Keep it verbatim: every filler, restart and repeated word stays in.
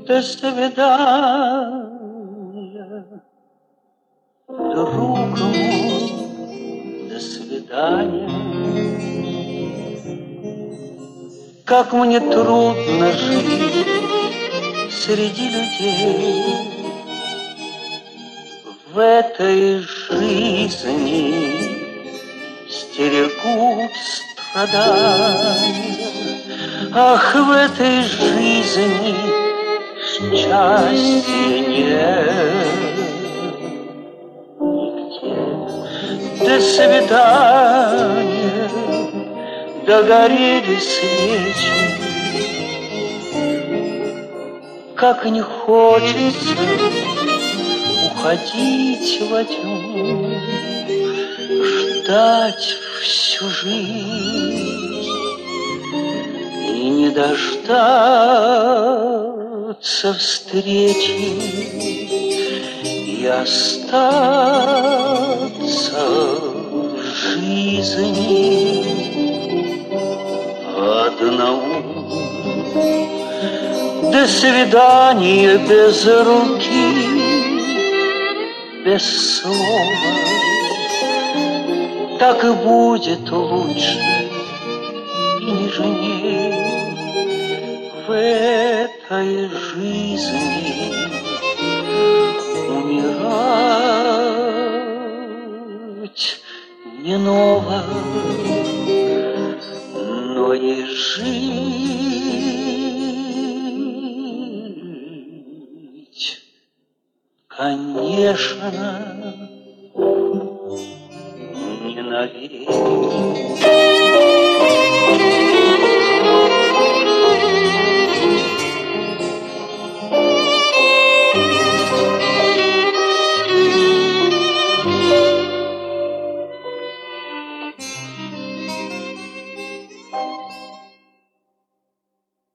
До свидания, друг мой, до свидания. Как мне трудно жить среди людей, в этой жизни стерегут страдания. Ах, в этой жизни счастья нет нигде. До свидания, догорели свечи. Как не хочется уходить во тьму, ждать всю жизнь и не дождаться встречи, и остаться в жизни одному. До свидания без руки, без слова. Так и будет лучше и нежнее в этой жизни умирать не ново, но и жить, конечно, не навек.